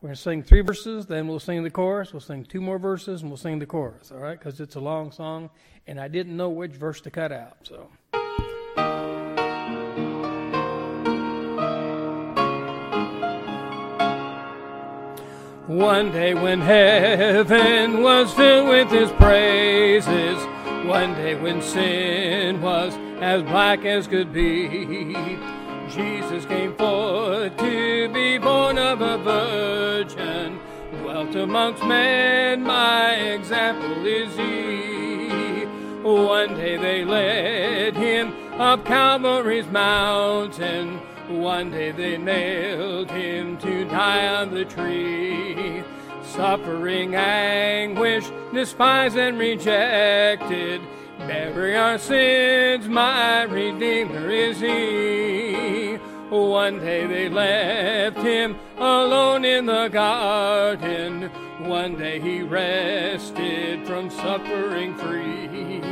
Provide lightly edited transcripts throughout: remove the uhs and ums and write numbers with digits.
We're going to sing 3 verses, then we'll sing the chorus. We'll sing 2 more verses, and we'll sing the chorus, all right? Because it's a long song, and I didn't know which verse to cut out, so. One day when heaven was filled with his praises, one day when sin was as black as could be, Jesus came forth to be born of a virgin, dwelt amongst men, my example is he. One day they led him up Calvary's mountain, one day they nailed him to die on the tree. Suffering, anguish, despised and rejected, bearing our sins, my Redeemer is he. One day they left him alone in the garden, one day he rested from suffering free.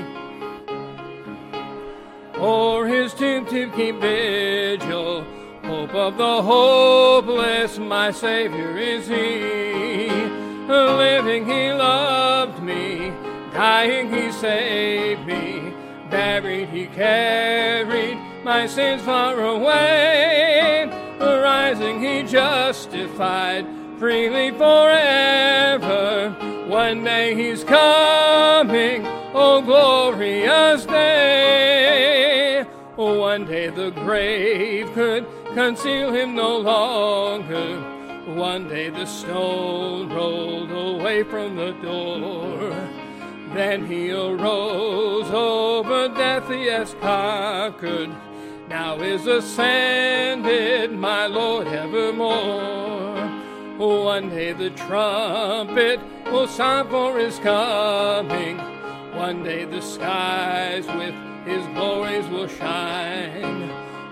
O'er his tomb to keep vigil, hope of the hopeless, my Savior is he. Living he loved me, dying he saved me, buried he carried my sins far away. Rising he justified freely forever. One day he's coming, oh glorious day. One day the grave could conceal him no longer. One day the stone rolled away from the door. Then he arose, over death he has conquered. Now is ascended, my Lord evermore. One day the trumpet will sound for his coming. One day the skies with his glories will shine.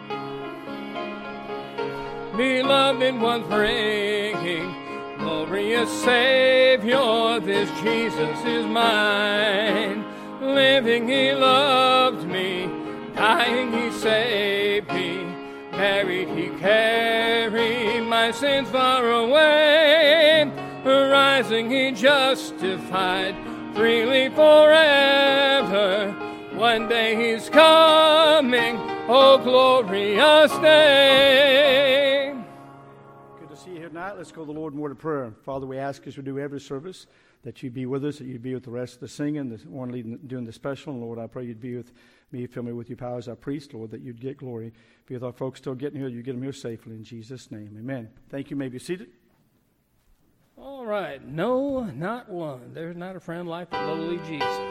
Beloved ones bringing, glorious Savior, this Jesus is mine. Living he loved me, dying he saved me, buried he carried my sins far away. Rising he justified freely forever. One day he's coming, oh glorious day. Good to see you here tonight. Let's go to the Lord in word of prayer. Father, we ask as we do every service that you be with us, that you'd be with the rest of the singing, the one leading, doing the special. And Lord, I pray you'd be with me, fill me with your power as our priest, Lord, that you'd get glory. Be with our folks still getting here, you get them here safely. In Jesus' name, amen. Thank you. You may be seated. All right. No, not one. There's not a friend like the lowly Jesus.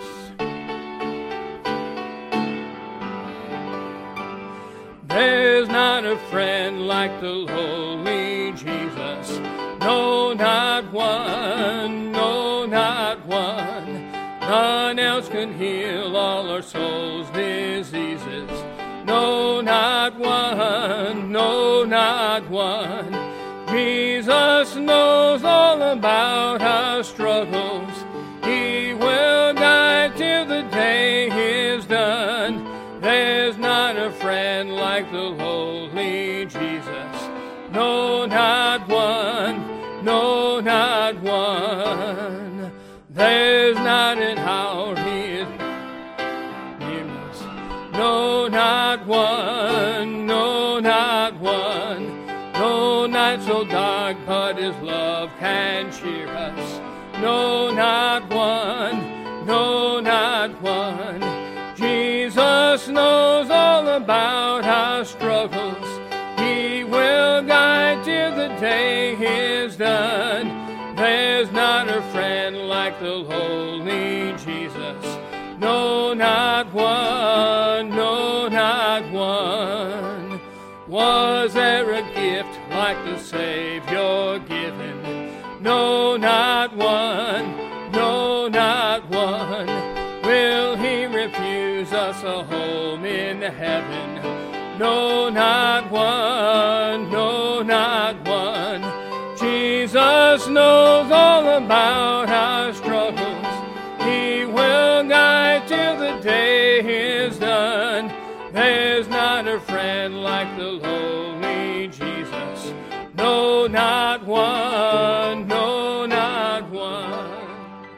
There's not a friend like the lowly Jesus. No, not one. No, not one. None else can heal all our souls' diseases. No, not one. No, not one. Jesus knows all about our struggles. He will guide till the day is done. There's not a friend like the lowly Jesus. No, not one. No, not one. There's not an hour he is near us. No, not one. No, not one. No night so dark, but his love can cheer us. No, not one. No, not one. Jesus knows all about our struggles. He will guide till the day is done. There's not a friend like the lowly Jesus. No, not one. No, not one. Was there a gift like the Savior given? No, not one. No, not one. Will he refuse us a home in heaven? No, not one. No, not one. Jesus knows all about our struggles. He will guide till the day is done. There's not a friend like the lowly Jesus. No, not one. one, no, not one.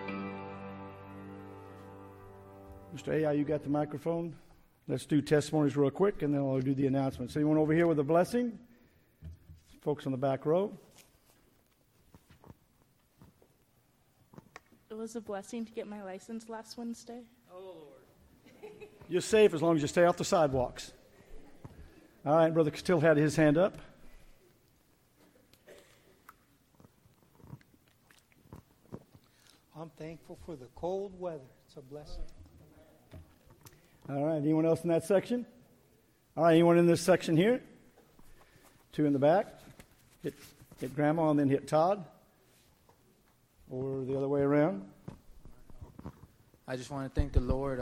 Mr. AI, you got the microphone? Let's do testimonies real quick, and then I'll do the announcements. Anyone over here with a blessing? Folks on the back row. It was a blessing to get my license last Wednesday. Oh, Lord. You're safe as long as you stay off the sidewalks. All right, Brother Still had his hand up. I'm thankful for the cold weather. It's a blessing. All right, anyone else in that section? All right, anyone in this section here? Two in the back. Hit Grandma and then hit Todd. Or the other way around. I just want to thank the Lord.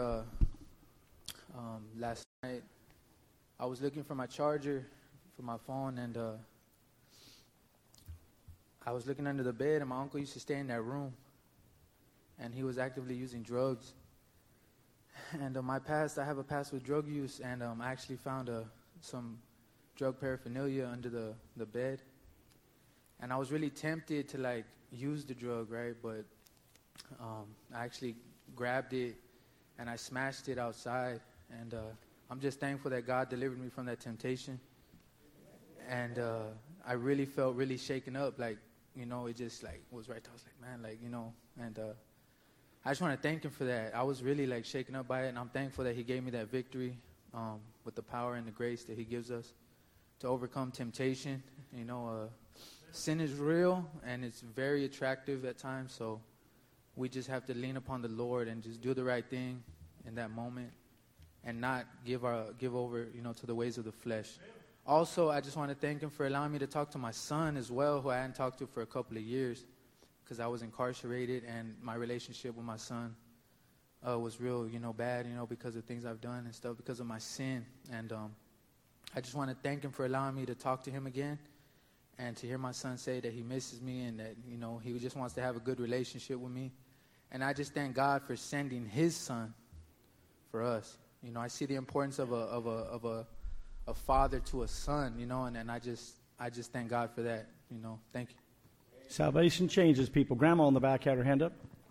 Last night, I was looking for my charger for my phone, and I was looking under the bed, and my uncle used to stay in that room, and he was actively using drugs. And my past, I have a past with drug use, and I actually found some drug paraphernalia under the bed. And I was really tempted to, use the drug, right? But I actually grabbed it, and I smashed it outside. And I'm just thankful that God delivered me from that temptation. And I really felt really shaken up, it just, was right there. I was like, man, and I just want to thank him for that. I was really shaken up by it, and I'm thankful that he gave me that victory with the power and the grace that he gives us to overcome temptation. Sin is real, and it's very attractive at times, so we just have to lean upon the Lord and just do the right thing in that moment and not give over, to the ways of the flesh. Also, I just want to thank him for allowing me to talk to my son as well, who I hadn't talked to for a couple of years, because I was incarcerated, and my relationship with my son was real, bad, because of things I've done and stuff, because of my sin. And I just want to thank him for allowing me to talk to him again and to hear my son say that he misses me and that, he just wants to have a good relationship with me. And I just thank God for sending his son for us. I see the importance of a father to a son, and I just thank God for that, Thank you. Salvation changes people. Grandma in the back had her hand up.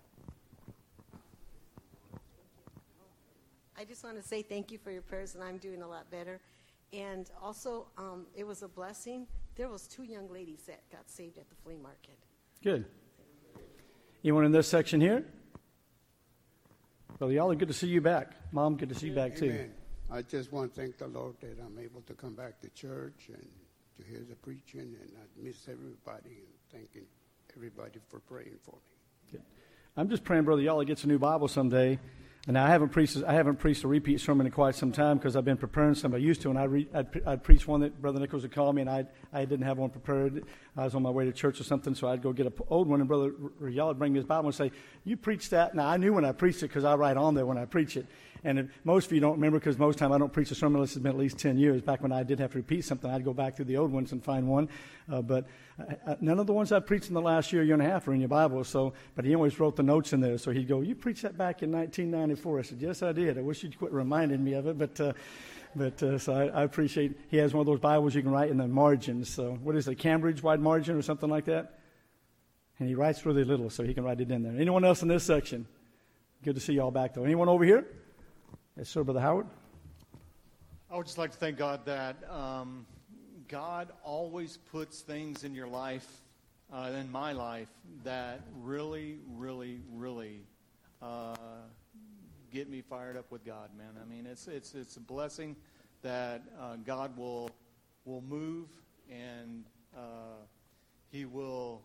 I just want to say thank you for your prayers, and I'm doing a lot better. And also, it was a blessing. There was 2 young ladies that got saved at the flea market. Good. Anyone in this section here? Well, y'all are good to see you back. Mom, good to see you back too. Amen. I just want to thank the Lord that I'm able to come back to church and to hear the preaching, and I miss everybody, and thanking everybody for praying for me. Good. I'm just praying, Brother Yala gets a new Bible someday. And I haven't preached a repeat sermon in quite some time because I've been preparing some I used to, and I'd preach one that Brother Nichols would call me, and I didn't have one prepared. I was on my way to church or something, so I'd go get an old one, and Brother Yala would bring me his Bible and say, "You preached that." Now, I knew when I preached it because I write on there when I preach it. And most of you don't remember because most of the time I don't preach a sermon unless it's been at least 10 years. Back when I did have to repeat something, I'd go back through the old ones and find one. But none of the ones I've preached in the last year and a half are in your Bible. But he always wrote the notes in there. So he'd go, "You preached that back in 1994. I said, "Yes, I did. I wish you'd quit reminding me of it." So I appreciate he has one of those Bibles you can write in the margins. So what is it, Cambridge wide margin or something like that? And he writes really little, so he can write it in there. Anyone else in this section? Good to see you all back, though. Anyone over here? Yes, sir, Brother Howard. I would just like to thank God that God always puts things in your life, in my life, that really, really, really get me fired up with God, man. I mean, it's a blessing that God will move, and He will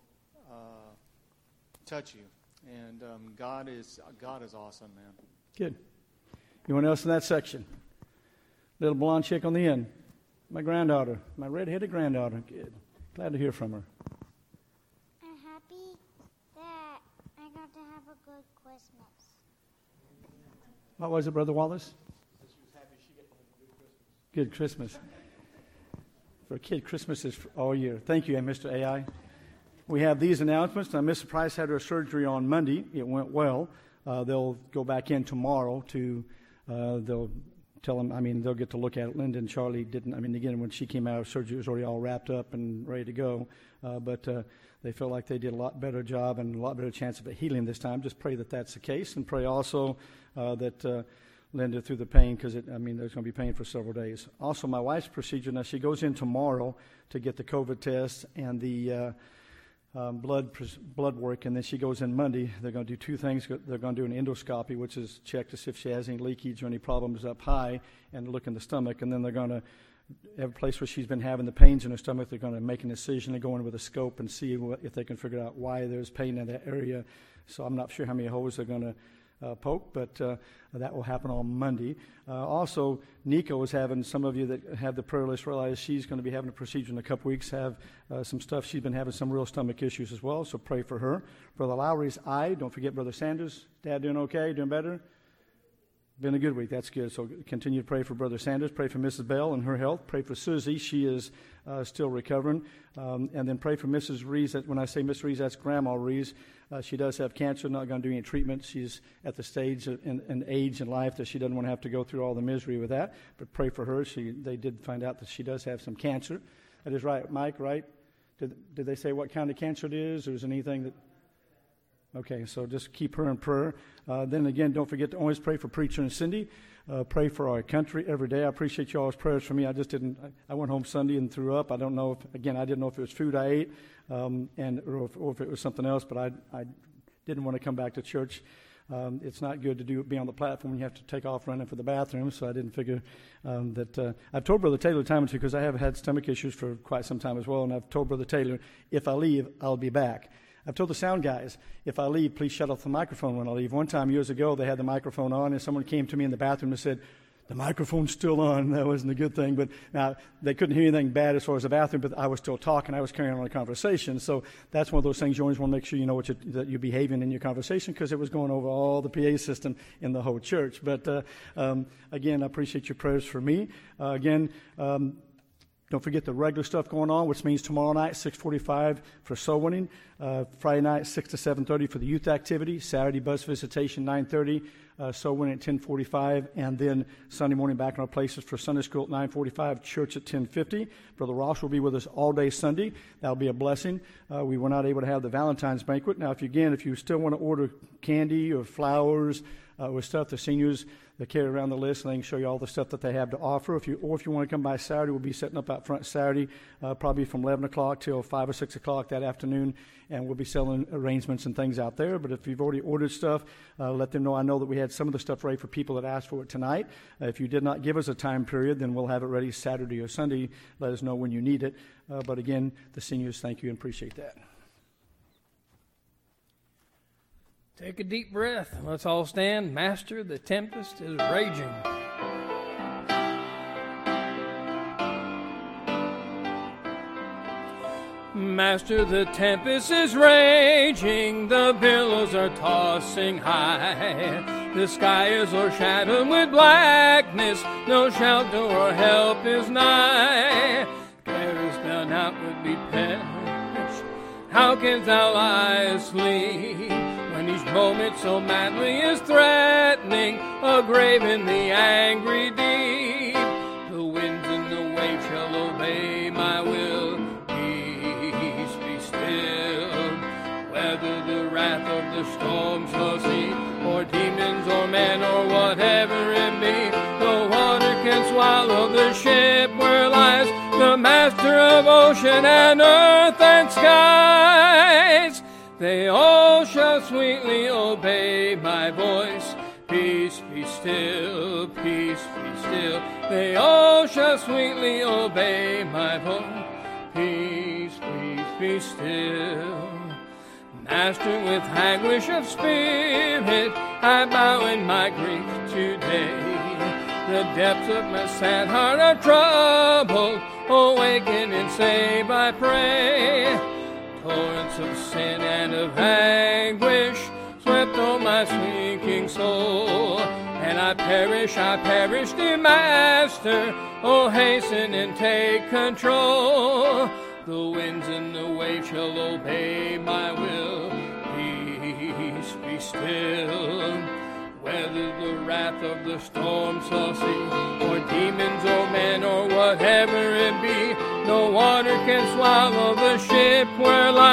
touch you. And God is awesome, man. Good. Anyone else in that section? Little blonde chick on the end. My granddaughter, my red-headed granddaughter. Good. Glad to hear from her. I'm happy that I got to have a good Christmas. What was it, Brother Wallace? She was happy she got a good Good Christmas. Christmas. For a kid, Christmas is all year. Thank you, Mr. AI. We have these announcements. Now, Mrs. Price had her surgery on Monday. It went well. They'll go back in tomorrow to... they'll tell them, they'll get to look at it. Linda and Charlie didn't. Again, when she came out of surgery, it was already all wrapped up and ready to go. But they feel like they did a lot better job and a lot better chance of a healing this time. Just pray that that's the case, and pray also that Linda through the pain, because there's going to be pain for several days. Also, my wife's procedure, now she goes in tomorrow to get the COVID test and the blood work, and then she goes in Monday. They're going to do two things. They're going to do an endoscopy, which is check to see if she has any leakage or any problems up high, and look in the stomach, and then they're going to every place where she's been having the pains in her stomach, they're going to make an incision and go in with a scope and see if they can figure out why there's pain in that area. So I'm not sure how many holes they're going to poke, but that will happen on Monday. Also, Nico is having, some of you that have the prayer list realize she's going to be having a procedure in a couple weeks, have some stuff. She's been having some real stomach issues as well, so pray for her. Brother Lowry's eye. Don't forget Brother Sanders. Dad doing okay? Doing better? Been a good week. That's good. So continue to pray for Brother Sanders. Pray for Mrs. Bell and her health. Pray for Susie. She is still recovering. And then pray for Mrs. Rees. When I say Mrs. Rees, that's Grandma Rees. She does have cancer, not going to do any treatment. She's at the stage in age in life that she doesn't want to have to go through all the misery with that. But pray for her. They did find out that she does have some cancer. That is right, Mike, right? Did they say what kind of cancer it is, or is there anything that... Okay, so just keep her in prayer. Then again, don't forget to always pray for Preacher and Cindy. Pray for our country every day. I appreciate y'all's prayers for me. I went home Sunday and threw up. I don't know I didn't know if it was food I ate or if it was something else, but I didn't want to come back to church. It's not good to be on the platform when you have to take off running for the bathroom, so I didn't figure that. I've told Brother Taylor time or two, because I have had stomach issues for quite some time as well, and I've told Brother Taylor, if I leave, I'll be back. I've told the sound guys, if I leave, please shut off the microphone when I leave. One time years ago, they had the microphone on, and someone came to me in the bathroom and said, the microphone's still on. That wasn't a good thing. But now, they couldn't hear anything bad as far as the bathroom, but I was still talking. I was carrying on a conversation. So that's one of those things you always want to make sure you know that you're behaving in your conversation, because it was going over all the PA system in the whole church. But again, I appreciate your prayers for me. Don't forget the regular stuff going on, which means tomorrow night, 6:45 for soul winning. Friday night, 6 to 7:30 for the youth activity. Saturday, bus visitation, 9:30. Soul winning at 10:45. And then Sunday morning, back in our places for Sunday school at 9:45. Church at 10:50. Brother Ross will be with us all day Sunday. That'll be a blessing. We were not able to have the Valentine's banquet. Now, if you still want to order candy or flowers or stuff, the seniors, they carry around the list, and they can show you all the stuff that they have to offer. If you want to come by Saturday, we'll be setting up out front Saturday, probably from 11 o'clock till 5 or 6 o'clock that afternoon, and we'll be selling arrangements and things out there. But if you've already ordered stuff, let them know. I know that we had some of the stuff ready for people that asked for it tonight. If you did not give us a time period, then we'll have it ready Saturday or Sunday. Let us know when you need it. But again, the seniors, thank you and appreciate that. Take a deep breath. Let's all stand. Master, the tempest is raging. Master, the tempest is raging. The billows are tossing high. The sky is o'ershadowed with blackness. No shelter or help is nigh. Carest thou not would be perished? How canst thou lie asleep? When each moment so madly is threatening a grave in the angry deep. The winds and the waves shall obey my will. Peace be still. Whether the wrath of the storm shall see, or demons or men or whatever it be, the water can swallow the ship where lies the master of ocean and earth and skies. They all shall sweetly obey my voice. Peace be still, peace be still. They all shall sweetly obey my voice. Peace, peace be still. Master, with anguish of spirit, I bow in my grief today. The depths of my sad heart are troubled. Awaken and save, I pray. Torrents of sin and of anguish swept on my sinking soul, and I perish, dear Master. Oh, hasten and take control. The winds and the waves shall obey my will. Peace be still. Whether the wrath of the storm shall see, or demons or men or whatever it be, no water can swallow the ship where lies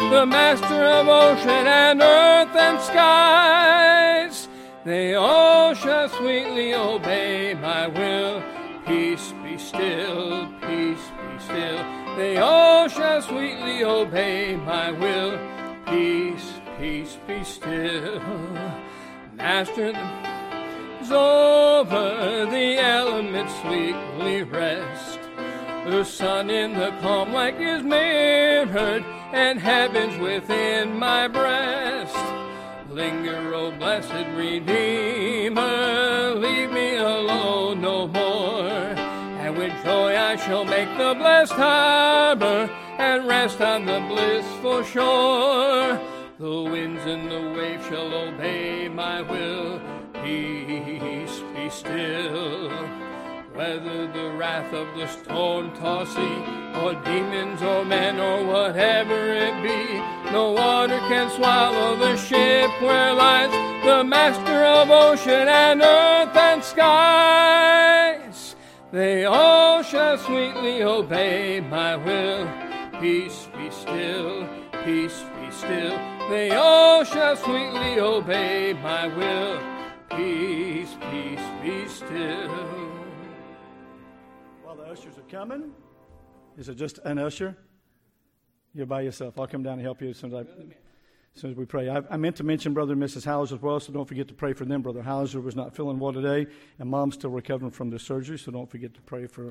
the master of ocean and earth and skies. They all shall sweetly obey my will. Peace be still, peace be still. They all shall sweetly obey my will. Peace, peace be still. Master is over, the elements sweetly rest. The sun in the calm like is mirrored, and heaven's within my breast. Linger, O blessed Redeemer, leave me alone no more. And with joy I shall make the blessed harbor, and rest on the blissful shore. The winds and the waves shall obey my will. Peace be still. Whether the wrath of the storm-tossed sea, or demons or men or whatever it be, no water can swallow the ship where lies the master of ocean and earth and skies. They all shall sweetly obey my will. Peace be still, peace be still. They all shall sweetly obey my will. Peace, peace be still. While the ushers are coming, is it just an usher? You're by yourself. I'll come down and help you as soon as we pray. I meant to mention Brother and Mrs. Hauser as well, so don't forget to pray for them. Brother Hauser was not feeling well today, and Mom's still recovering from the surgery, so don't forget to pray for.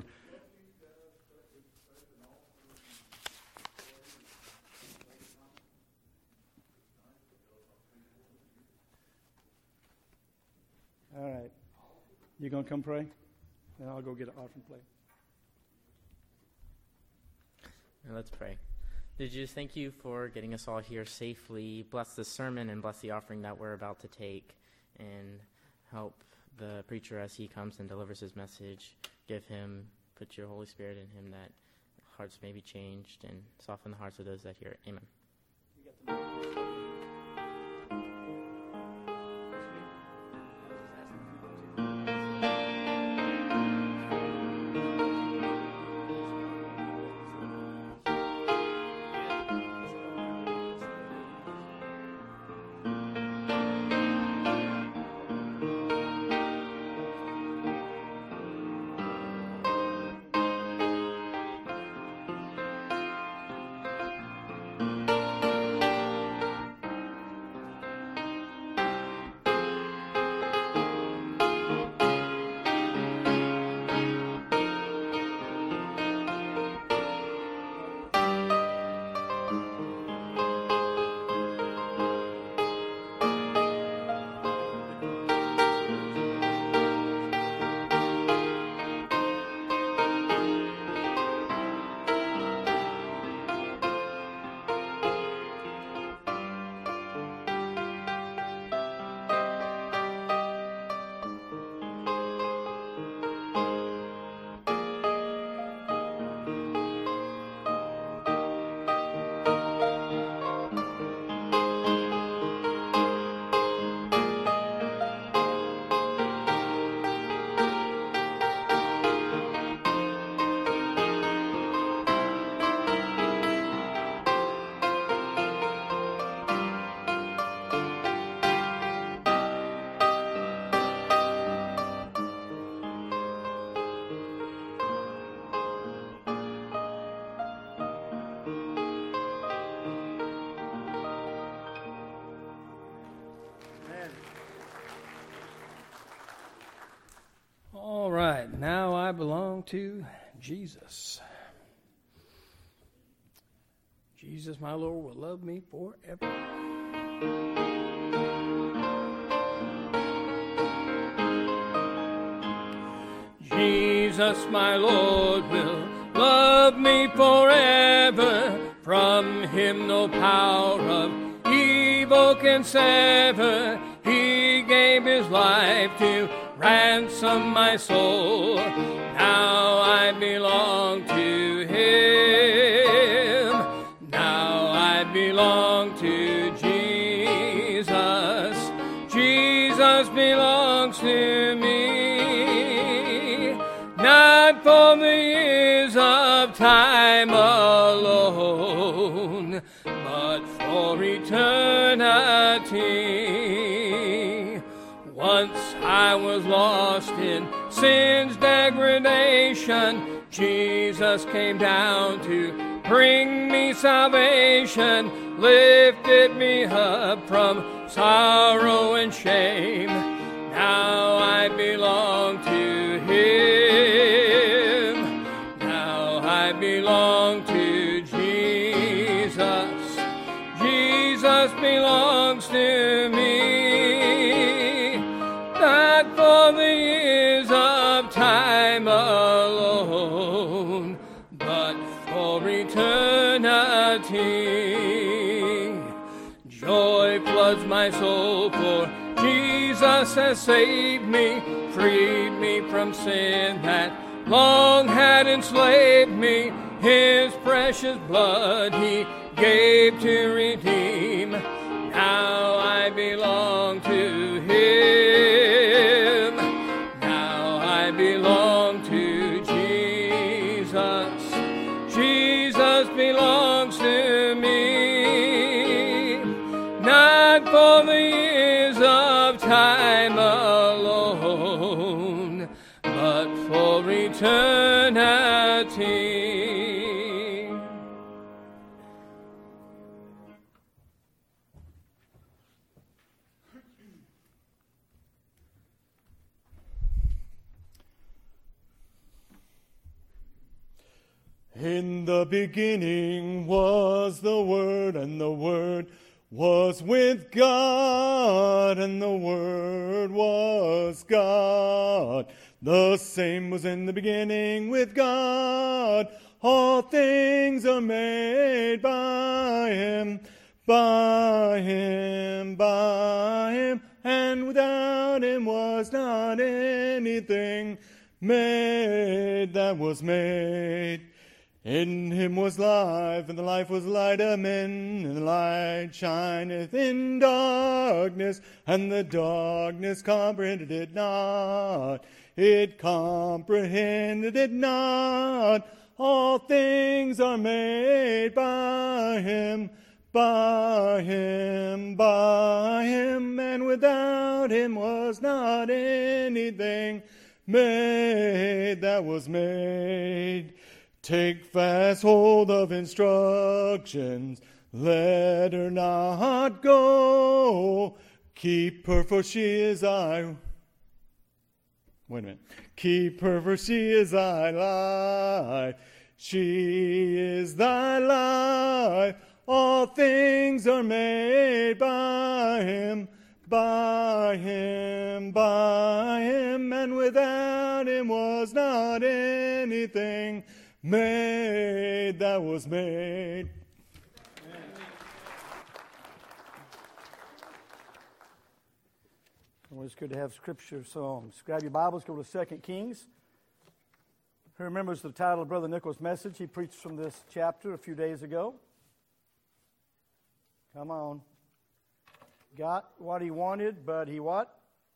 All right. You going to come pray? Then I'll go get an offering plate. And let's pray. Lord Jesus, thank you for getting us all here safely. Bless the sermon and bless the offering that we're about to take, and help the preacher as he comes and delivers his message. Put your Holy Spirit in him, that hearts may be changed, and soften the hearts of those that hear it. Amen. All right, now I belong to Jesus. Jesus, my Lord, will love me forever. Jesus, my Lord, will love me forever. From him no power of evil can sever. He gave his life to ransom my soul. Now I belong to him. Now I belong to Jesus. Jesus belongs to me. Not for the years of time alone, but for eternity. Once I was lost in sin's degradation. Jesus came down to bring me salvation, lifted me up from sorrow and shame. Now I belong to Him. Now I belong to Jesus. Jesus belongs to me. Not for the years of time alone, but for eternity. Joy floods my soul, for Jesus has saved me, freed me from sin that long had enslaved me. His precious blood He gave to redeem. Now I belong to Him. Now I belong to Jesus. Jesus belongs to me. Not for the years of time alone, but for eternity. In the beginning was the Word, and the Word was with God, and the Word was God. The same was in the beginning with God. All things are made by Him, by Him, by Him, and without Him was not anything made that was made. In Him was life, and the life was light of men, and the light shineth in darkness, and the darkness comprehended it not. It comprehended it not. All things are made by Him, by Him, by Him, and without Him was not anything made that was made. Take fast hold of instructions, let her not go. Keep her, for she is thy... Wait a minute. Keep her, for she is thy life. She is thy life. All things are made by Him, by Him, by Him, and without Him was not anything made that was made. Well, it's good to have scripture songs. Grab your Bibles, go to 2 Kings. Who remembers the title of Brother Nichols' message? He preached from this chapter a few days ago. Come on. Got what he wanted, but he what?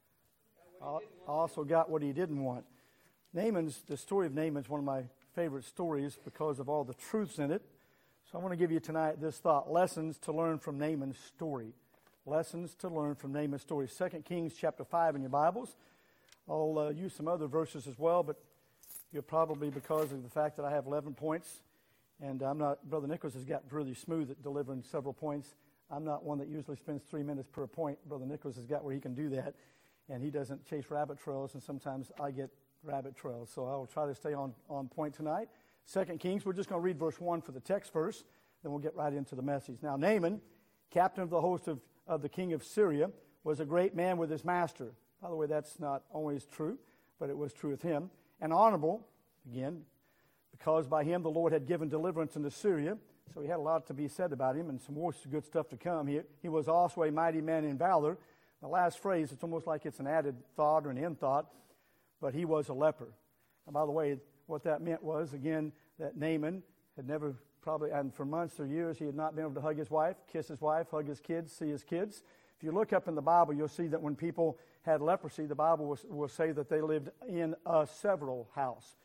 Also got what he didn't want. The story of Naaman is one of my favorite stories because of all the truths in it. So I want to give you tonight this thought: lessons to learn from Naaman's story. Lessons to learn from Naaman's story. 2 Kings chapter 5 in your Bibles. I'll use some other verses as well, but you'll probably, because of the fact that I have 11 points, and Brother Nichols has got really smooth at delivering several points. I'm not one that usually spends 3 minutes per point. Brother Nichols has got where he can do that, and he doesn't chase rabbit trails, and sometimes I get rabbit trails. So I will try to stay on point tonight. 2 Kings, we're just going to read verse 1 for the text first, then we'll get right into the message. Now, Naaman, captain of the host of the king of Syria, was a great man with his master. By the way, that's not always true, but it was true with him. And honorable, again, because by him the Lord had given deliverance into Syria. So he had a lot to be said about him, and some more good stuff to come. He was also a mighty man in valor. The last phrase, it's almost like it's an added thought or an end thought, but he was a leper. And by the way, what that meant was, again, that Naaman had never probably, and for months or years, he had not been able to hug his wife, kiss his wife, hug his kids, see his kids. If you look up in the Bible, you'll see that when people had leprosy, the Bible will say that they lived in a several house.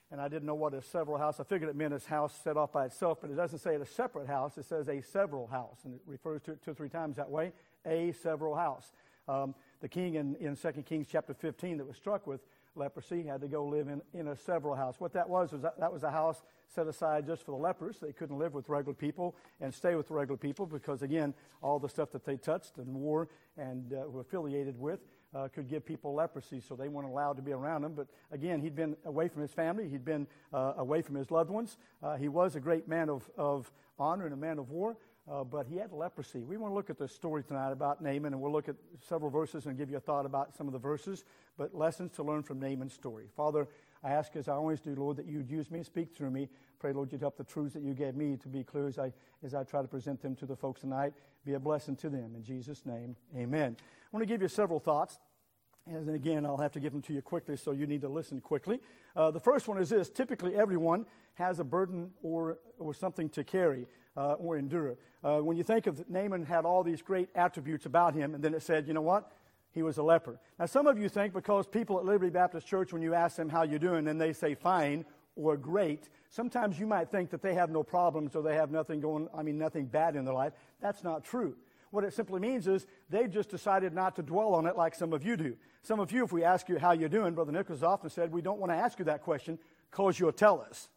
and I didn't know what a several house. I figured it meant a house set off by itself, but it doesn't say a separate house. It says a several house, and it refers to it 2 or 3 times that way, a several house. The king in 2 Kings chapter 15 that was struck with leprosy had to go live in a several house. What that was that was a house set aside just for the lepers. They couldn't live with regular people and stay with regular people because, again, all the stuff that they touched and wore and were affiliated with could give people leprosy, so they weren't allowed to be around them. But again, he'd been away from his family. He'd been away from his loved ones. He was a great man of honor and a man of war, but he had leprosy. We want to look at this story tonight about Naaman, and we'll look at several verses and give you a thought about some of the verses, but lessons to learn from Naaman's story. Father, I ask, as I always do, Lord, that you'd use me and speak through me. Pray, Lord, you'd help the truths that you gave me to be clear as I try to present them to the folks tonight. Be a blessing to them. In Jesus' name, amen. I want to give you several thoughts. And then again, I'll have to give them to you quickly, so you need to listen quickly. The first one is this. Typically, everyone has a burden or something to carry or endure. When you think of Naaman had all these great attributes about him, and then it said, you know what? He was a leper. Now, some of you think because people at Liberty Baptist Church, when you ask them how you're doing, and they say fine or great, sometimes you might think that they have no problems or they have nothing bad in their life. That's not true. What it simply means is they've just decided not to dwell on it like some of you do. Some of you, if we ask you how you're doing, Brother Nicholas often said, we don't want to ask you that question because you'll tell us.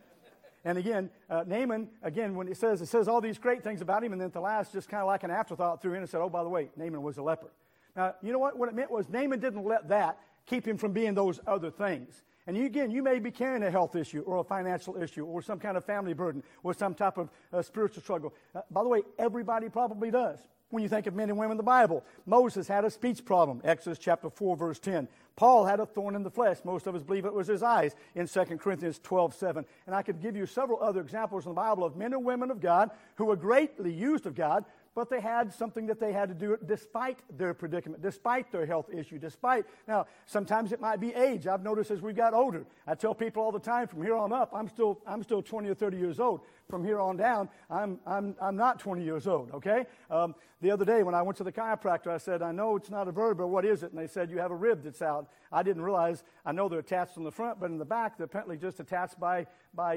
And again, Naaman, again, when it says all these great things about him, and then at the last, just kind of like an afterthought threw in and said, oh, by the way, Naaman was a leper. Now, you know what? What it meant was Naaman didn't let that keep him from being those other things. And you may be carrying a health issue or a financial issue or some kind of family burden or some type of spiritual struggle. By the way, everybody probably does. When you think of men and women in the Bible, Moses had a speech problem, Exodus chapter 4, verse 10. Paul had a thorn in the flesh. Most of us believe it was his eyes in 2 Corinthians 12:7. And I could give you several other examples in the Bible of men and women of God who were greatly used of God, but they had something that they had to do despite their predicament, despite their health issue, now, sometimes it might be age. I've noticed as we've got older, I tell people all the time, from here on up, I'm still 20 or 30 years old. From here on down, I'm not 20 years old, okay? The other day when I went to the chiropractor, I said, I know it's not a vertebra, what is it? And they said, you have a rib that's out. I didn't realize, I know they're attached on the front, but in the back, they're apparently just attached by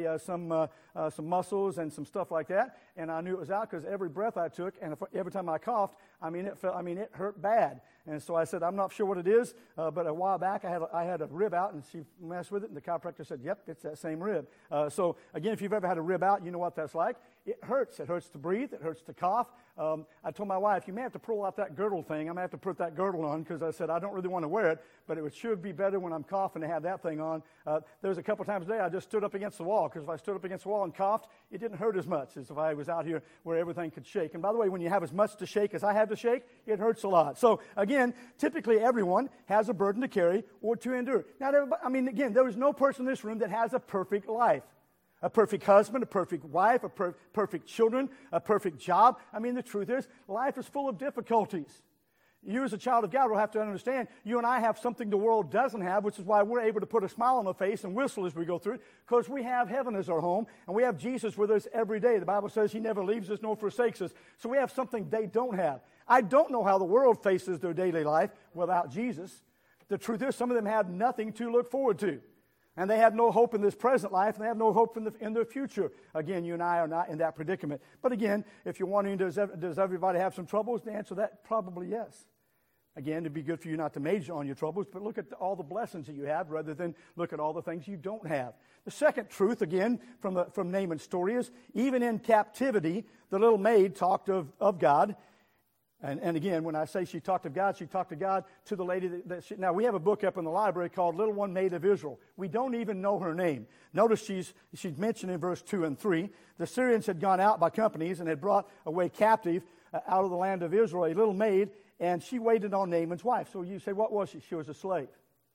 some muscles and some stuff like that. And I knew it was out because every breath I took, and every time I coughed, it hurt bad. And so I said, I'm not sure what it is, but a while back I had a rib out, and she messed with it, and the chiropractor said, yep, it's that same rib. So again, if you've ever had a rib out, you know what that's like. It hurts. It hurts to breathe. It hurts to cough. I told my wife, you may have to pull out that girdle thing. I'm going to have to put that girdle on because I said I don't really want to wear it, but it should be better when I'm coughing to have that thing on. There was a couple times a day I just stood up against the wall because if I stood up against the wall and coughed, it didn't hurt as much as if I was out here where everything could shake. And by the way, when you have as much to shake as I have to shake, it hurts a lot. So again, typically everyone has a burden to carry or to endure. Now, again, there is no person in this room that has a perfect life. A perfect husband, a perfect wife, perfect children, a perfect job. The truth is, life is full of difficulties. You as a child of God will have to understand, you and I have something the world doesn't have, which is why we're able to put a smile on our face and whistle as we go through it, because we have heaven as our home, and we have Jesus with us every day. The Bible says he never leaves us nor forsakes us. So we have something they don't have. I don't know how the world faces their daily life without Jesus. The truth is, some of them have nothing to look forward to. And they have no hope in this present life, and they have no hope in their future. Again, you and I are not in that predicament. But again, if you're wondering, does everybody have some troubles? The answer to that, probably yes. Again, it'd be good for you not to major on your troubles, but look at all the blessings that you have rather than look at all the things you don't have. The second truth, again, from Naaman's story is, even in captivity, the little maid talked of God. And again, when I say she talked to God to the lady now we have a book up in the library called Little One Maid of Israel. We don't even know her name. Notice she's mentioned in verse 2 and 3. The Syrians had gone out by companies and had brought away captive out of the land of Israel a little maid, and she waited on Naaman's wife. So you say, what was she? She was a slave.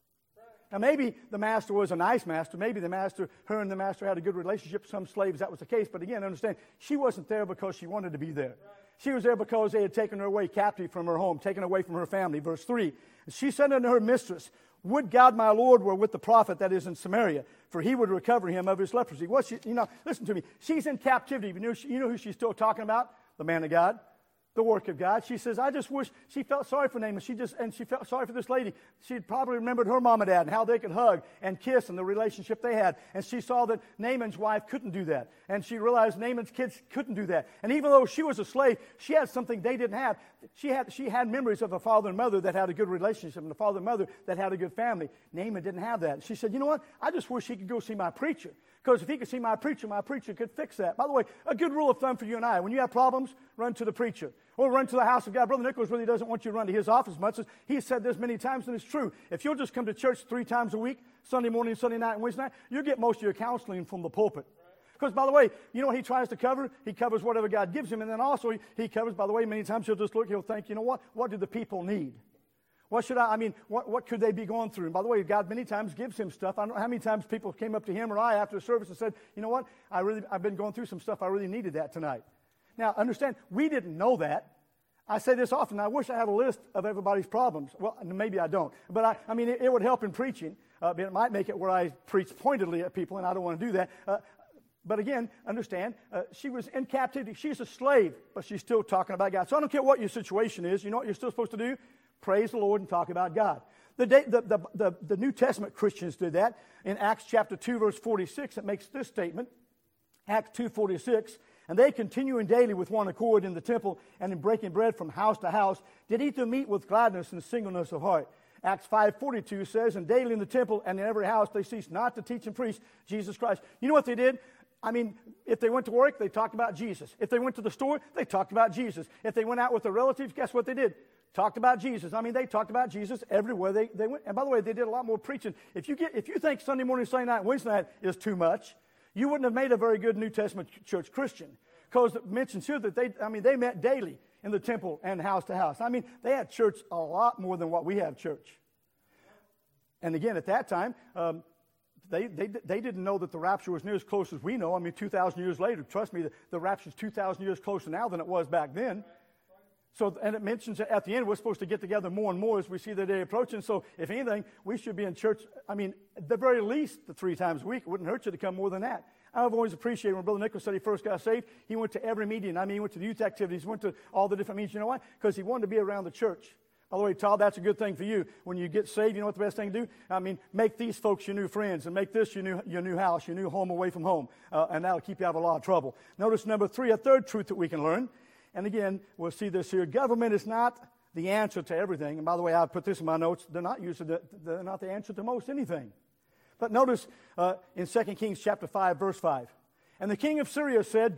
Now, maybe the master was a nice master. Maybe her and the master had a good relationship. Some slaves, that was the case. But again, understand, she wasn't there because she wanted to be there. She was there because they had taken her away captive from her home, taken away from her family. Verse 3, she said unto her mistress, would God my Lord were with the prophet that is in Samaria, for he would recover him of his leprosy. Listen to me. She's in captivity. You know who she's still talking about? The man of God. the work of God. She says, I just wish, she felt sorry for Naaman. She felt sorry for this lady. She'd probably remembered her mom and dad and how they could hug and kiss and the relationship they had. And she saw that Naaman's wife couldn't do that. And she realized Naaman's kids couldn't do that. And even though she was a slave, she had something they didn't have. She had memories of a father and mother that had a good relationship and a father and mother that had a good family. Naaman didn't have that. She said, you know what? I just wish he could go see my preacher. Because if he could see my preacher could fix that. By the way, a good rule of thumb for you and I, when you have problems, run to the preacher. Or run to the house of God. Brother Nichols really doesn't want you to run to his office much. He has said this many times, and it's true. If you'll just come to church 3 times a week, Sunday morning, Sunday night, and Wednesday night, you'll get most of your counseling from the pulpit. Because, by the way, you know what he tries to cover? He covers whatever God gives him. And then also he covers, by the way, many times he'll just look, he'll think, you know what? What do the people need? What could they be going through? And by the way, God many times gives him stuff. I don't know how many times people came up to him or I after the service and said, you know what? I've been going through some stuff. I really needed that tonight. Now, understand, we didn't know that. I say this often. I wish I had a list of everybody's problems. Well, maybe I don't. But it would help in preaching. But it might make it where I preach pointedly at people, and I don't want to do that. But again, understand, she was in captivity. She's a slave, but she's still talking about God. So I don't care what your situation is. You know what you're still supposed to do? Praise the Lord and talk about God. The New Testament Christians did that. In Acts chapter 2, verse 46, it makes this statement. Acts 2:46, and they continuing daily with one accord in the temple and in breaking bread from house to house, did eat their meat with gladness and singleness of heart. Acts 5:42 says, and daily in the temple and in every house they ceased not to teach and preach Jesus Christ. You know what they did? If they went to work, they talked about Jesus. If they went to the store, they talked about Jesus. If they went out with their relatives, guess what they did? Talked about Jesus. They talked about Jesus everywhere they went. And by the way, they did a lot more preaching. If you think Sunday morning, Sunday night, Wednesday night is too much, you wouldn't have made a very good New Testament church Christian. Because it mentions here that they met daily in the temple and house to house. They had church a lot more than what we have church. And again, at that time, they didn't know that the rapture was near as close as we know. 2,000 years later, trust me, the rapture is 2,000 years closer now than it was back then. So, and it mentions that at the end, we're supposed to get together more and more as we see the day approaching. So, if anything, we should be in church, at the very least, the 3 times a week. It wouldn't hurt you to come more than that. I've always appreciated when Brother Nichols said he first got saved, he went to every meeting. He went to the youth activities, he went to all the different meetings. You know why? Because he wanted to be around the church. By the way, Todd, that's a good thing for you. When you get saved, you know what the best thing to do? Make these folks your new friends and make this your new house, your new home away from home. And that'll keep you out of a lot of trouble. Notice number 3, a third truth that we can learn. And again, we'll see this here. Government is not the answer to everything. And by the way, I put this in my notes. They're not the answer to most anything. But notice in 2 Kings chapter 5, verse 5. And the king of Syria said,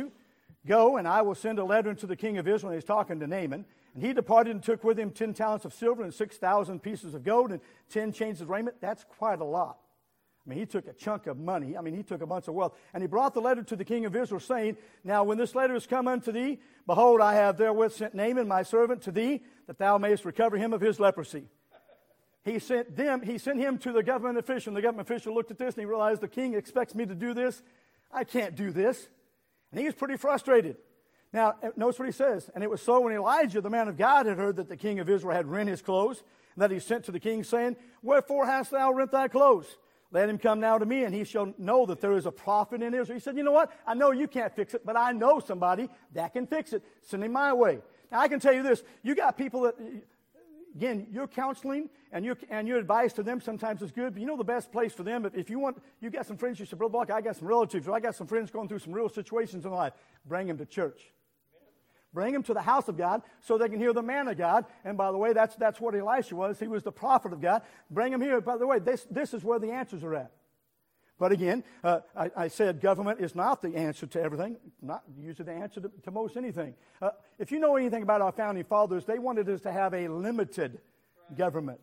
Go, and I will send a letter unto the king of Israel. And he's talking to Naaman. And he departed and took with him 10 talents of silver and 6,000 pieces of gold and 10 chains of raiment. That's quite a lot. He took a chunk of money. He took a bunch of wealth. And he brought the letter to the king of Israel, saying, Now when this letter is come unto thee, behold, I have therewith sent Naaman my servant to thee, that thou mayest recover him of his leprosy. He sent him to the government official. And the government official looked at this and he realized the king expects me to do this. I can't do this. And he was pretty frustrated. Now, notice what he says. And it was so when Elijah, the man of God, had heard that the king of Israel had rent his clothes, and that he sent to the king, saying, Wherefore hast thou rent thy clothes? Let him come now to me, and he shall know that there is a prophet in Israel. He said, you know what? I know you can't fix it, but I know somebody that can fix it. Send him my way. Now, I can tell you this. You got people that, again, your counseling and your advice to them sometimes is good, but you know the best place for them, if you got some friends, you said, Brother Block, I got some relatives, or I got some friends going through some real situations in life. Bring them to church. Bring them to the house of God so they can hear the man of God. And by the way, that's what Elisha was. He was the prophet of God. Bring him here. By the way, this is where the answers are at. But again, I said government is not the answer to everything. Not usually the answer to most anything. If you know anything about our founding fathers, they wanted us to have a limited government.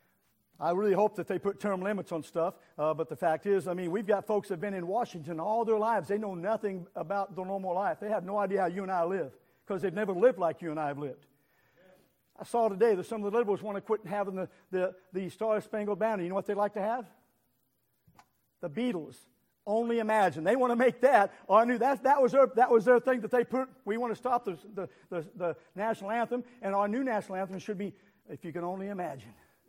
I really hope that they put term limits on stuff. But the fact is, we've got folks that have been in Washington all their lives. They know nothing about their normal life. They have no idea how you and I live, because they've never lived like you and I have lived. I saw today that some of the liberals want to quit having the Star-Spangled Banner. You know what they'd like to have? The Beatles. Only Imagine. They want to make that. Oh, I knew that was their thing that they put. We want to stop the national anthem, and our new national anthem should be, If You Can Only Imagine.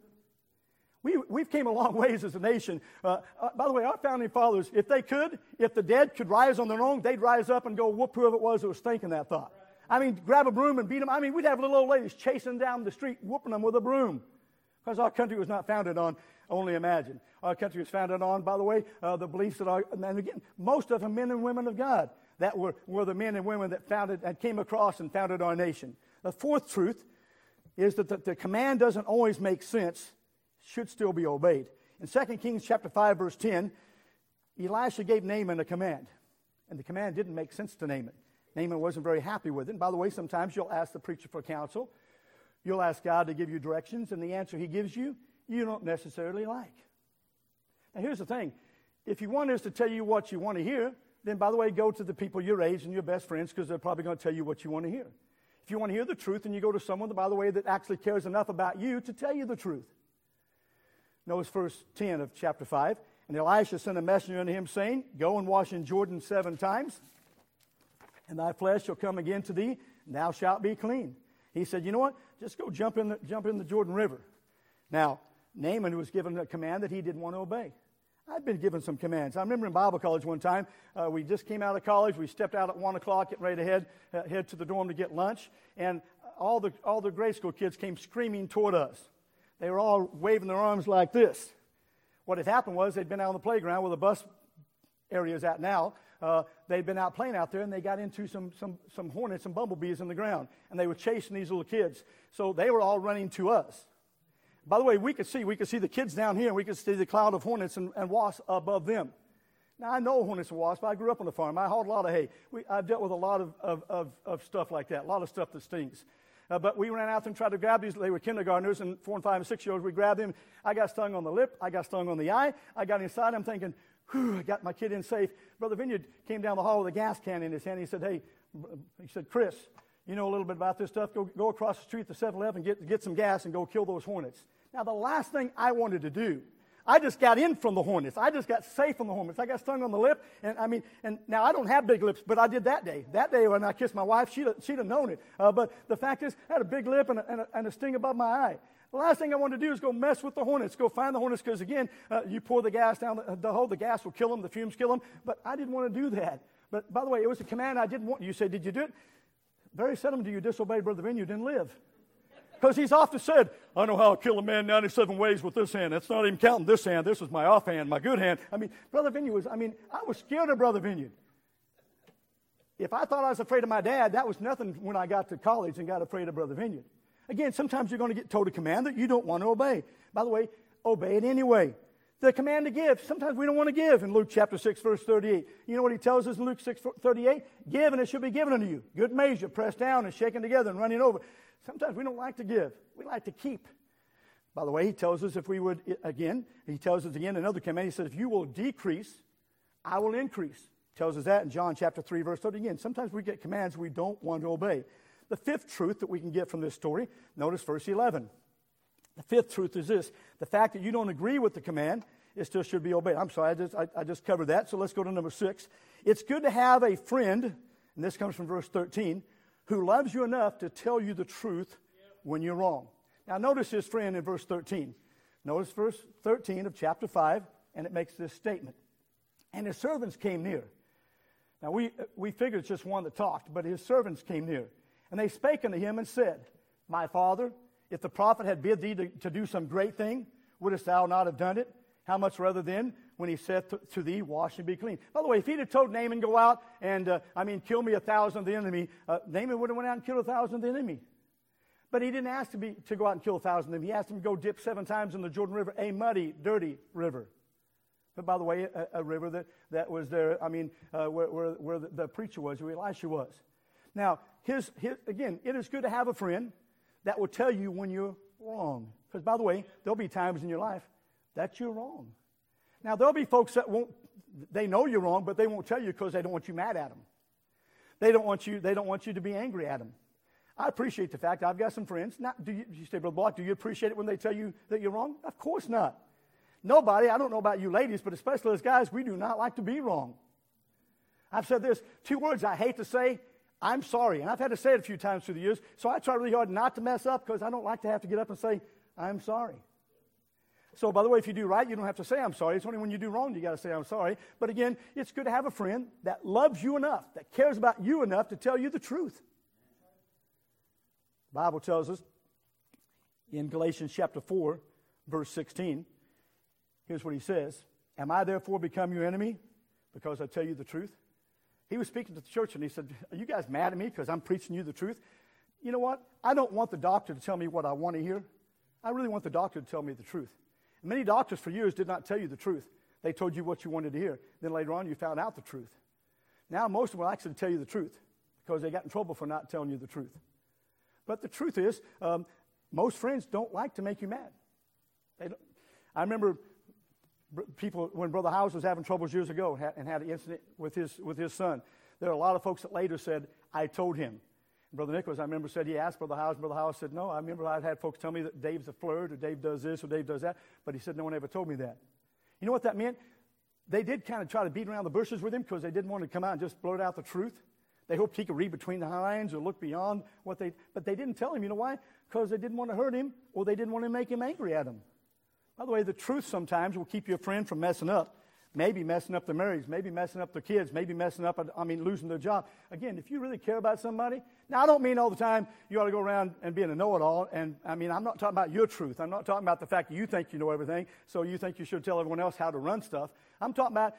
We've came a long ways as a nation. By the way, our founding fathers, if the dead could rise on their own, they'd rise up and go whoop whoever it was that was thinking that thought. I mean, grab a broom and beat them. I mean, we'd have little old ladies chasing down the street, whooping them with a broom. Because our country was not founded on only imagine. Our country was founded on, by the way, the beliefs that and again, most of them men and women of God that were the men and women that founded and came across and founded our nation. The fourth truth is that the command doesn't always make sense, should still be obeyed. In 2 Kings chapter 5, verse 10, Elisha gave Naaman a command. And the command didn't make sense to Naaman. Naaman wasn't very happy with it. And by the way, sometimes you'll ask the preacher for counsel. You'll ask God to give you directions, and the answer he gives you, you don't necessarily like. Now, here's the thing. If you want us to tell you what you want to hear, then, by the way, go to the people your age and your best friends, because they're probably going to tell you what you want to hear. If you want to hear the truth, then you go to someone, by the way, that actually cares enough about you to tell you the truth. Notice verse 10 of chapter 5. And Elisha sent a messenger unto him, saying, Go and wash in Jordan 7 times, and thy flesh shall come again to thee, and thou shalt be clean. He said, you know what? Just go jump in the Jordan River. Now, Naaman was given a command that he didn't want to obey. I've been given some commands. I remember in Bible college one time, we just came out of college. We stepped out at 1 o'clock, getting ready to head to the dorm to get lunch, and all the grade school kids came screaming toward us. They were all waving their arms like this. What had happened was they'd been out on the playground where the bus area is at now. They'd been out playing out there, and they got into some hornets and bumblebees in the ground, and they were chasing these little kids. So they were all running to us. By the way, we could see the kids down here, and we could see the cloud of hornets and wasps above them. Now, I know hornets and wasps. I grew up on the farm. I hauled a lot of hay. I've dealt with a lot of stuff like that, a lot of stuff that stings. But we ran out there and tried to grab these. They were kindergartners, and 4 and 5 and 6 year olds. We grabbed them. I got stung on the lip. I got stung on the eye. I got inside. I'm thinking, whew, I got my kid in safe. Brother Vineyard came down the hall with a gas can in his hand. He said, hey, Chris, you know a little bit about this stuff. Go across the street to 7-Eleven, get some gas, and go kill those hornets. Now, the last thing I wanted to do, I just got in from the hornets. I just got safe from the hornets. I got stung on the lip, and now I don't have big lips, but I did that day. That day when I kissed my wife, she'd have known it. But the fact is, I had a big lip and a sting above my eye. The last thing I wanted to do is go mess with the hornets, go find the hornets, because again, you pour the gas down the hole, the gas will kill them, the fumes kill them. But I didn't want to do that. But by the way, it was a command I didn't want. You say, did you do it? Very seldom do you disobey Brother Vineyard and live. Because he's often said, I know how to kill a man 97 ways with this hand. That's not even counting this hand. This was my off hand, my good hand. Brother Vineyard I was scared of Brother Vineyard. If I thought I was afraid of my dad, that was nothing when I got to college and got afraid of Brother Vineyard. Again, sometimes you're going to get told a command that you don't want to obey. By the way, obey it anyway. The command to give, sometimes we don't want to give. In Luke chapter 6, verse 38. You know what he tells us in Luke 6, 38? Give, and it shall be given unto you. Good measure, pressed down and shaken together and running over. Sometimes we don't like to give. We like to keep. By the way, he tells us if we would, he tells us again another command. He said, if you will decrease, I will increase. He tells us that in John chapter 3, verse 30. Again, sometimes we get commands we don't want to obey. The fifth truth that we can get from this story, notice verse 11. The fifth truth is this. The fact that you don't agree with the command, it still should be obeyed. I'm sorry, I just covered that, so let's go to number 6. It's good to have a friend, and this comes from verse 13, who loves you enough to tell you the truth when you're wrong. Now, notice his friend in verse 13. Notice verse 13 of chapter 5, and it makes this statement. And his servants came near. Now, we figured it's just one that talked, but his servants came near. And they spake unto him and said, My father, if the prophet had bid thee to do some great thing, wouldest thou not have done it? How much rather then, when he said to thee, wash and be clean. By the way, if he'd have told Naaman, go out and, kill me 1,000 of the enemy, Naaman would have went out and killed 1,000 of the enemy. But he didn't ask to go out and kill 1,000 of them. He asked him to go dip 7 times in the Jordan River, a muddy, dirty river. But by the way, a river that was there, where the preacher was, where Elisha was. Now, again, it is good to have a friend that will tell you when you're wrong. Because, by the way, there'll be times in your life that you're wrong. Now, there'll be folks that they know you're wrong, but they won't tell you because they don't want you mad at them. They don't want you to be angry at them. I appreciate the fact I've got some friends. Now, you say, Brother Block, do you appreciate it when they tell you that you're wrong? Of course not. Nobody, I don't know about you ladies, but especially as guys, we do not like to be wrong. I've said this, 2 words I hate to say, I'm sorry. And I've had to say it a few times through the years, so I try really hard not to mess up because I don't like to have to get up and say, I'm sorry. So, by the way, if you do right, you don't have to say I'm sorry. It's only when you do wrong you got to say I'm sorry. But again, it's good to have a friend that loves you enough, that cares about you enough to tell you the truth. Bible tells us in Galatians chapter 4, verse 16, here's what he says. Am I therefore become your enemy because I tell you the truth? He was speaking to the church and he said, are you guys mad at me because I'm preaching you the truth? You know what? I don't want the doctor to tell me what I want to hear. I really want the doctor to tell me the truth. And many doctors for years did not tell you the truth. They told you what you wanted to hear. Then later on you found out the truth. Now most of them will actually tell you the truth because they got in trouble for not telling you the truth. But the truth is, most friends don't like to make you mad. I remember people, when Brother Howes was having troubles years ago and had an incident with his son, there are a lot of folks that later said, I told him. And Brother Nicholas, I remember, said he asked Brother Howes, and Brother Howes said, no, I remember I'd had folks tell me that Dave's a flirt, or Dave does this, or Dave does that, but he said no one ever told me that. You know what that meant? They did kind of try to beat around the bushes with him because they didn't want to come out and just blurt out the truth. They hoped he could read between the lines or look beyond but they didn't tell him. You know why? Because they didn't want to hurt him or they didn't want to make him angry at him. By the way, the truth sometimes will keep your friend from messing up. Maybe messing up their marriage, maybe messing up their kids, maybe messing up, losing their job. Again, if you really care about somebody, now I don't mean all the time you ought to go around and being a know-it-all, and I'm not talking about your truth. I'm not talking about the fact that you think you know everything, so you think you should tell everyone else how to run stuff. I'm talking about,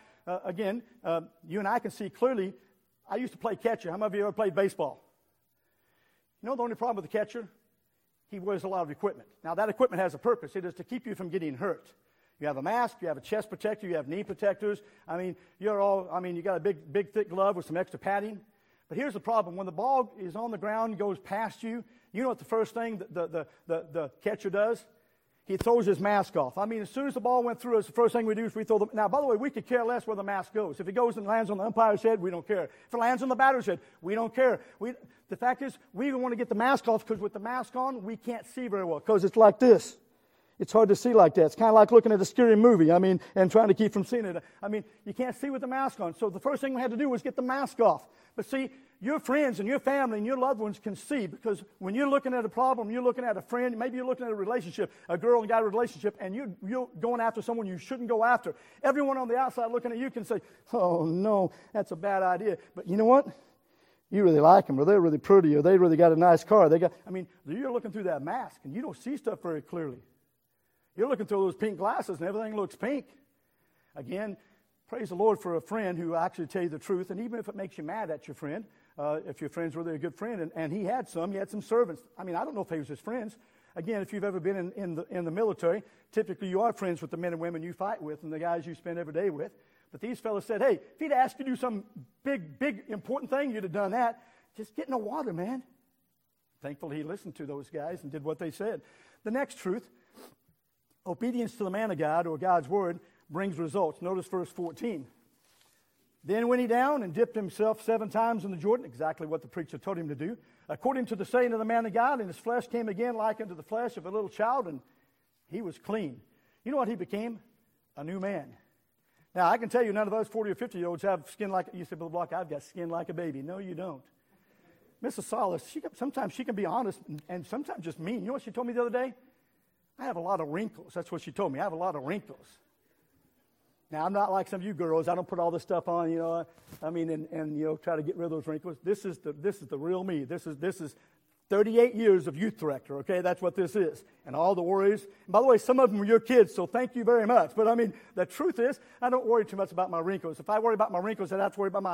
you and I can see clearly. I used to play catcher. How many of you ever played baseball? You know the only problem with the catcher? He wears a lot of equipment. Now that equipment has a purpose. It is to keep you from getting hurt. You have a mask, you have a chest protector, you have knee protectors. You got a big, thick glove with some extra padding. But here's the problem. When the ball is on the ground and goes past you, you know what the first thing the catcher does? He throws his mask off. As soon as the ball went through us, the first thing we do is we throw them. Now, by the way, we could care less where the mask goes. If it goes and lands on the umpire's head, we don't care. If it lands on the batter's head, we don't care. The fact is, we want to get the mask off because with the mask on, we can't see very well because it's like this. It's hard to see like that. It's kind of like looking at a scary movie, and trying to keep from seeing it. You can't see with the mask on. So the first thing we had to do was get the mask off. But see, your friends and your family and your loved ones can see because when you're looking at a problem, you're looking at a friend, maybe you're looking at a relationship, a girl and guy relationship, and you're going after someone you shouldn't go after. Everyone on the outside looking at you can say, oh, no, that's a bad idea. But you know what? You really like them, or they're really pretty, or they really got a nice car. You're looking through that mask, and you don't see stuff very clearly. You're looking through those pink glasses, and everything looks pink. Again, praise the Lord for a friend who actually tell you the truth, and even if it makes you mad at your friend, if your friend's really a good friend, and he had some servants. I don't know if he was his friends. Again, if you've ever been in the military, typically you are friends with the men and women you fight with and the guys you spend every day with. But these fellows said, hey, if he'd asked you to do some big, important thing, you'd have done that. Just get in the water, man. Thankfully, he listened to those guys and did what they said. The next truth, obedience to the man of God or God's word brings results. Notice verse 14. Then went he down and dipped himself 7 times in the Jordan, exactly what the preacher told him to do, according to the saying of the man of God, and his flesh came again like unto the flesh of a little child, and he was clean. You know what he became? A new man. Now, I can tell you none of those 40 or 50-year-olds have skin like, you say, Brother Block, I've got skin like a baby. No, you don't. Mrs. Salas, sometimes she can be honest and sometimes just mean. You know what she told me the other day? I have a lot of wrinkles. That's what she told me. I have a lot of wrinkles. Now, I'm not like some of you girls. I don't put all this stuff on, and try to get rid of those wrinkles. This is the real me. This is 38 years of youth director, okay? That's what this is. And all the worries. And by the way, some of them are your kids, so thank you very much. But, the truth is, I don't worry too much about my wrinkles. If I worry about my wrinkles, I'd have to worry about my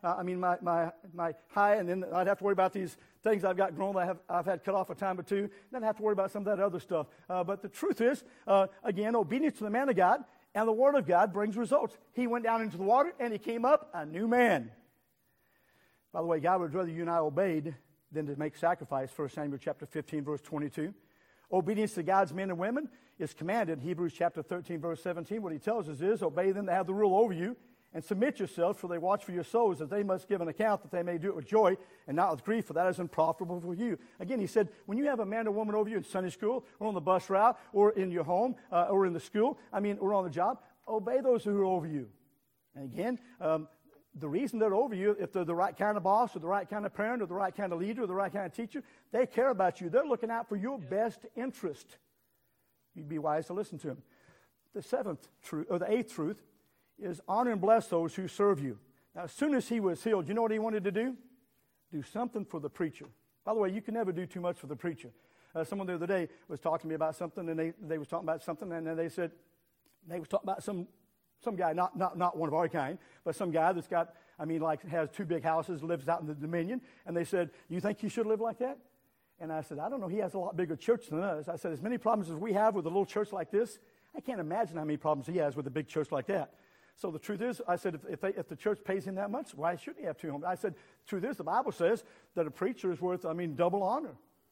high, and then I'd have to worry about these things I've got grown that I've had cut off a time or two. Then I'd have to worry about some of that other stuff. But the truth is, again, obedience to the man of God and the word of God brings results. He went down into the water, and he came up a new man. By the way, God would rather you and I obeyed than to make sacrifice, 1 Samuel chapter 15, verse 22. Obedience to God's men and women is commanded. Hebrews chapter 13, verse 17, what he tells us is, obey them that have the rule over you, and submit yourselves, for they watch for your souls, as they must give an account, that they may do it with joy and not with grief, for that is unprofitable for you. Again, he said, when you have a man or woman over you in Sunday school, or on the bus route, or in your home, or in the school, or on the job, obey those who are over you. And again, the reason they're over you, if they're the right kind of boss or the right kind of parent or the right kind of leader or the right kind of teacher, they care about you. They're looking out for your best interest. You'd be wise to listen to them. The eighth truth is honor and bless those who serve you. Now, as soon as he was healed, you know what he wanted to do? Do something for the preacher. By the way, you can never do too much for the preacher. Someone the other day was talking to me about something, and they was talking about something, and then they said, they was talking about some guy, not one of our kind, but some guy that's got, has 2 big houses, lives out in the Dominion, and they said, you think he should live like that? And I said, I don't know, he has a lot bigger church than us. I said, as many problems as we have with a little church like this, I can't imagine how many problems he has with a big church like that. So the truth is, I said, if the church pays him that much, why shouldn't he have 2 homes? I said, the truth is, the Bible says that a preacher is worth, double honor.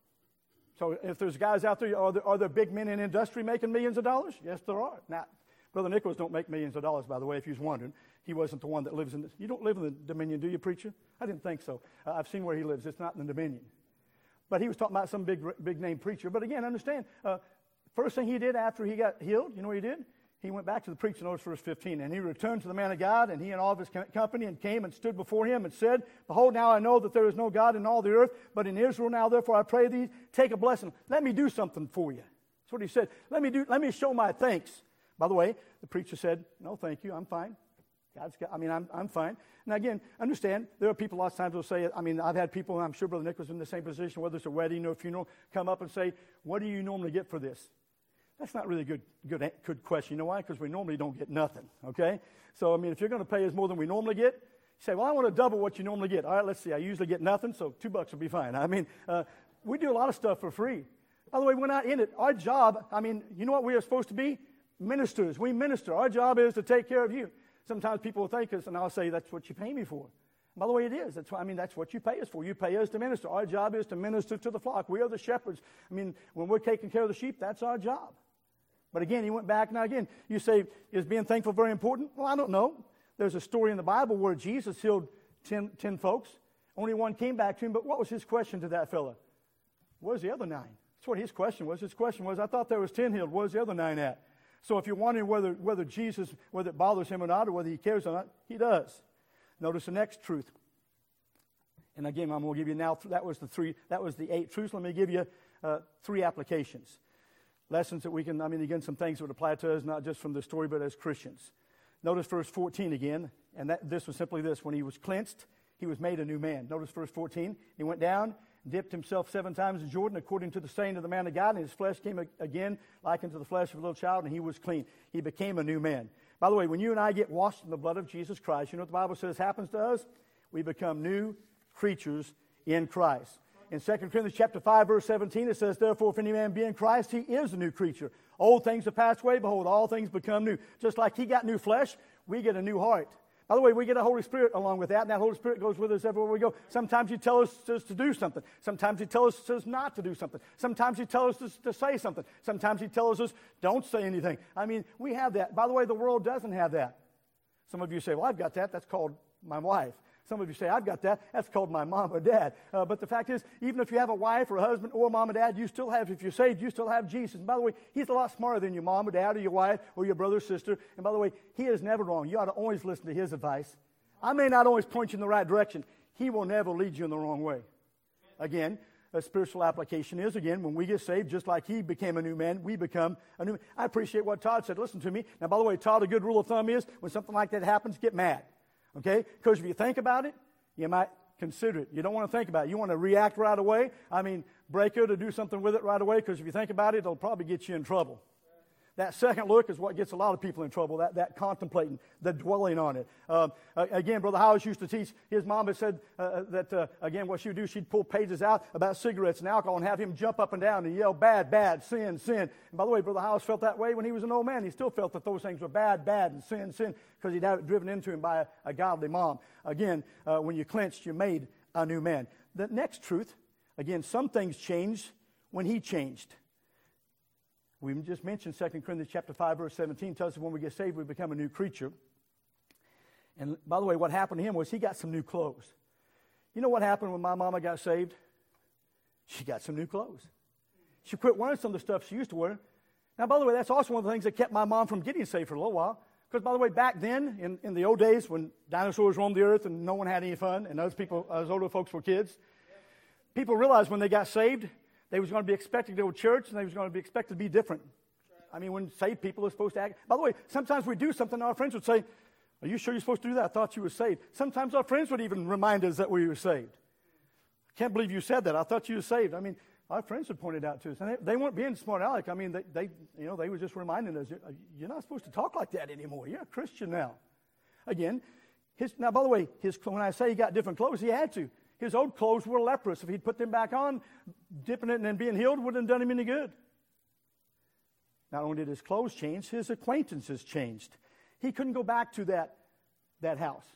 So if there's guys out there, are there big men in industry making millions of dollars? Yes, there are. Now, Brother Nicholas don't make millions of dollars, by the way, if you was wondering. He wasn't the one that lives in the... You don't live in the Dominion, do you, preacher? I didn't think so. I've seen where he lives. It's not in the Dominion. But he was talking about some big name preacher. But again, understand, first thing he did after he got healed, you know what he did? He went back to the preacher, notice verse 15, and he returned to the man of God, and he and all of his company, and came and stood before him and said, Behold, now I know that there is no God in all the earth, but in Israel now, therefore I pray thee, take a blessing. Let me do something for you. That's what he said. Let me show my thanks. By the way, the preacher said, no, thank you, I'm fine. I'm fine. Now again, understand, there are people lots of times will say, I've had people, and I'm sure Brother Nick was in the same position, whether it's a wedding or a funeral, come up and say, what do you normally get for this? That's not really a good question. You know why? Because we normally don't get nothing, okay? So, if you're going to pay us more than we normally get, you say, well, I want to double what you normally get. All right, let's see. I usually get nothing, so $2 will be fine. We do a lot of stuff for free. By the way, we're not in it. Our job, you know what we are supposed to be? Ministers. We minister. Our job is to take care of you. Sometimes people will think us, and I'll say, that's what you pay me for. By the way, it is. That's what you pay us for. You pay us to minister. Our job is to minister to the flock. We are the shepherds. When we're taking care of the sheep, that's our job. But again, he went back. Now again, you say, is being thankful very important? Well, I don't know. There's a story in the Bible where Jesus healed 10 folks. Only one came back to him, but what was his question to that fella? Where's the other 9? That's what his question was. His question was, I thought there was 10 healed. Where's the other 9 at? So if you're wondering whether Jesus, whether it bothers him or not, or whether he cares or not, he does. Notice the next truth. And again, I'm going to give you now, that was the 8 truths. Let me give you 3 applications. Lessons that we can, again, some things that would apply to us, not just from the story, but as Christians. Notice verse 14 again, and this was simply this. When he was cleansed, he was made a new man. Notice verse 14. He went down, dipped himself 7 times in Jordan, according to the saying of the man of God, and his flesh came again like unto the flesh of a little child, and he was clean. He became a new man. By the way, when you and I get washed in the blood of Jesus Christ, you know what the Bible says happens to us? We become new creatures in Christ. In 2 Corinthians chapter 5, verse 17, it says, Therefore, if any man be in Christ, he is a new creature. Old things have passed away. Behold, all things become new. Just like he got new flesh, we get a new heart. By the way, we get a Holy Spirit along with that, and that Holy Spirit goes with us everywhere we go. Sometimes he tells us to do something. Sometimes he tells us not to do something. Sometimes he tells us to say something. Sometimes he tells us, don't say anything. We have that. By the way, the world doesn't have that. Some of you say, well, I've got that. That's called my wife. Some of you say, I've got that. That's called my mom or dad. But the fact is, even if you have a wife or a husband or mom or dad, you still have, if you're saved, you still have Jesus. And by the way, he's a lot smarter than your mom or dad or your wife or your brother or sister. And by the way, he is never wrong. You ought to always listen to his advice. I may not always point you in the right direction. He will never lead you in the wrong way. Again, a spiritual application is, again, when we get saved, just like he became a new man, we become a new man. I appreciate what Todd said. Listen to me. Now, by the way, Todd, a good rule of thumb is when something like that happens, get mad. Okay? Because if you think about it, you might consider it. You don't want to think about it. You want to react right away. Break it or do something with it right away, because if you think about it, it'll probably get you in trouble. That second look is what gets a lot of people in trouble, that contemplating, the dwelling on it. Again, Brother Howes used to teach, his mom had said again, what she would do, she'd pull pages out about cigarettes and alcohol and have him jump up and down and yell, bad, bad, sin, sin. And by the way, Brother Howes felt that way when he was an old man. He still felt that those things were bad, bad, and sin, sin, because he'd had it driven into him by a godly mom. Again, when you cleansed, you made a new man. The next truth, again, some things changed when he changed. We just mentioned 2 Corinthians chapter 5, verse 17 tells us when we get saved, we become a new creature. And by the way, what happened to him was he got some new clothes. You know what happened when my mama got saved? She got some new clothes. She quit wearing some of the stuff she used to wear. Now, by the way, that's also one of the things that kept my mom from getting saved for a little while. Because, by the way, back then, in the old days when dinosaurs roamed the earth and no one had any fun, and those older folks were kids, people realized when they got saved, they was going to be expected to go to church, and they was going to be expected to be different. When saved people are supposed to act. By the way, sometimes we do something, and our friends would say, are you sure you're supposed to do that? I thought you were saved. Sometimes our friends would even remind us that we were saved. Can't believe you said that. I thought you were saved. I mean, our friends had pointed out to us, and they weren't being smart aleck. I mean, they were just reminding us, you're not supposed to talk like that anymore. You're a Christian now. Again, now, by the way, when I say he got different clothes, he had to. His old clothes were leprous. If he'd put them back on, dipping it and then being healed wouldn't have done him any good. Not only did his clothes change, his acquaintances changed. He couldn't go back to that house,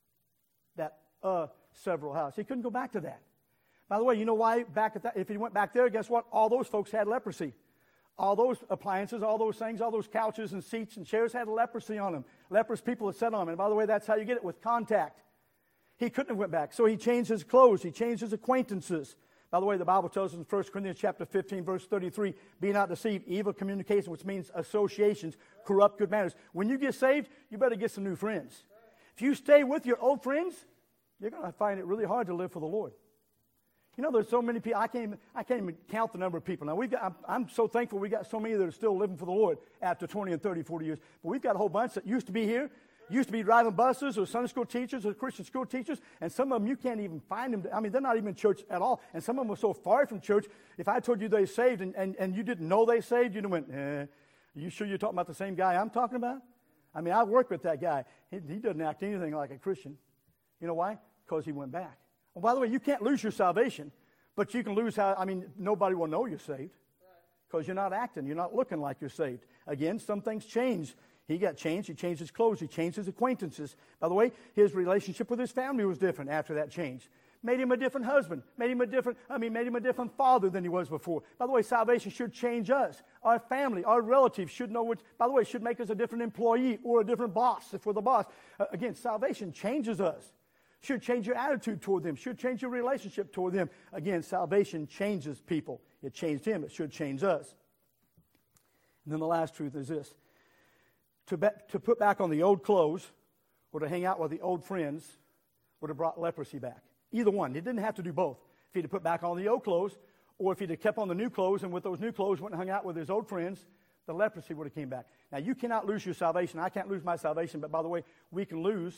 that several house. He couldn't go back to that. By the way, you know why if he went back there, guess what? All those folks had leprosy. All those appliances, all those things, all those couches and seats and chairs had leprosy on them. Leprous people had sat on them. And by the way, that's how you get it, with contact. He couldn't have went back. So he changed his clothes. He changed his acquaintances. By the way, the Bible tells us in 1 Corinthians chapter 15, verse 33, be not deceived, evil communication, which means associations, corrupt good manners. When you get saved, you better get some new friends. If you stay with your old friends, you're going to find it really hard to live for the Lord. You know, there's so many people, I can't even count the number of people. Now, I'm so thankful we got so many that are still living for the Lord after 20 and 30, 40 years. But we've got a whole bunch that used to be here, used to be driving buses or Sunday school teachers or Christian school teachers, and some of them you can't even find them. I mean, they're not even in church at all, and some of them are so far from church. If I told you they saved and you didn't know they saved, you'd have went, are you sure you're talking about the same guy I'm talking about? I mean, I worked with that guy. He doesn't act anything like a Christian. You know why? Because he went back. Well, by the way, you can't lose your salvation, but you can lose nobody will know you're saved because you're not acting. You're not looking like you're saved. Again, some things change. He got changed. He changed his clothes. He changed his acquaintances. By the way, his relationship with his family was different after that change. Made him a different husband. Made him a different father than he was before. By the way, salvation should change us. Our family, our relatives should know by the way, should make us a different employee or a different boss if we're the boss. Again, salvation changes us. Should change your attitude toward them. Should change your relationship toward them. Again, salvation changes people. It changed him. It should change us. And then the last truth is this. To put back on the old clothes or to hang out with the old friends would have brought leprosy back. Either one. He didn't have to do both. If he'd have put back on the old clothes or if he'd have kept on the new clothes and with those new clothes went and hung out with his old friends, the leprosy would have came back. Now, you cannot lose your salvation. I can't lose my salvation. But by the way, we can lose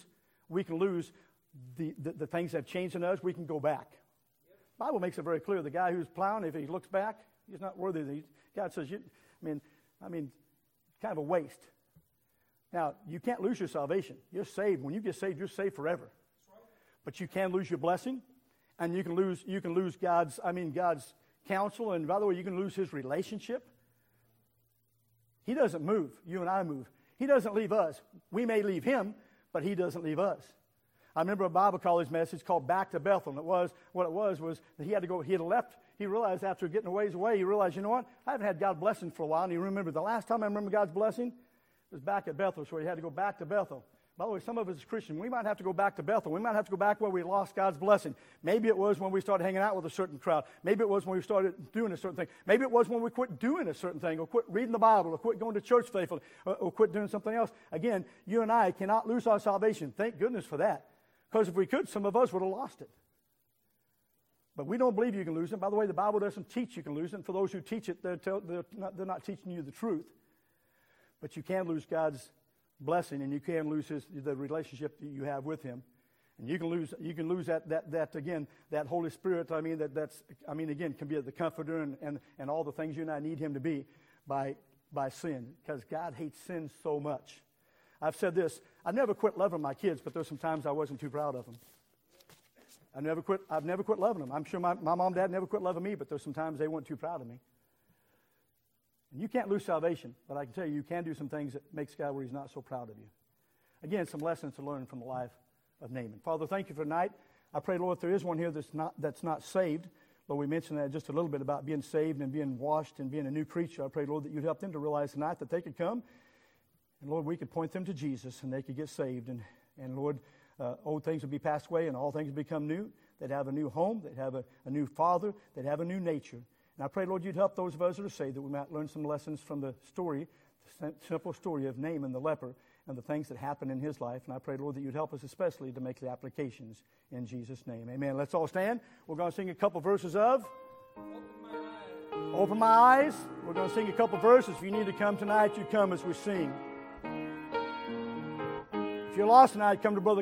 the things that have changed in us. We can go back. The Bible makes it very clear. The guy who's plowing, if he looks back, he's not worthy. God says, kind of a waste. Now, you can't lose your salvation. You're saved. When you get saved, you're saved forever. But you can lose your blessing, and you can lose God's counsel, and by the way, you can lose his relationship. He doesn't move. You and I move. He doesn't leave us. We may leave him, but he doesn't leave us. I remember a Bible college message called Back to Bethel, and what it was that he had to go, he had left. He realized after getting a ways away, he realized, you know what? I haven't had God's blessing for a while, and he remembered the last time I remember God's blessing was back at Bethel, so he had to go back to Bethel. By the way, some of us as Christians, we might have to go back to Bethel. We might have to go back where we lost God's blessing. Maybe it was when we started hanging out with a certain crowd. Maybe it was when we started doing a certain thing. Maybe it was when we quit doing a certain thing, or quit reading the Bible, or quit going to church faithfully, or quit doing something else. Again, you and I cannot lose our salvation. Thank goodness for that. Because if we could, some of us would have lost it. But we don't believe you can lose it. By the way, the Bible doesn't teach you can lose it. And for those who teach it, they're not teaching you the truth. But you can lose God's blessing, and you can lose the relationship that you have with him. And you can lose that Holy Spirit. Again, can be the comforter and all the things you and I need him to be by sin. Because God hates sin so much. I've said this, I never quit loving my kids, but there's some times I wasn't too proud of them. I've never quit loving them. I'm sure my mom and dad never quit loving me, but there's some times they weren't too proud of me. And you can't lose salvation, but I can tell you can do some things that makes God where he's not so proud of you. Again, some lessons to learn from the life of Naaman. Father, thank you for tonight. I pray, Lord, if there is one here that's not saved, Lord, we mentioned that just a little bit about being saved and being washed and being a new creature. I pray, Lord, that you'd help them to realize tonight that they could come, and Lord, we could point them to Jesus and they could get saved. And Lord, old things would be passed away and all things would become new. They'd have a new home. They'd have a new father. They'd have a new nature. And I pray, Lord, you'd help those of us that are saved that we might learn some lessons from the simple story of Naaman the leper and the things that happened in his life. And I pray, Lord, that you'd help us especially to make the applications in Jesus' name. Amen. Let's all stand. We're going to sing a couple verses of Open My Eyes. We're going to sing a couple verses. If you need to come tonight, you come as we sing. If you're lost tonight, come to Brother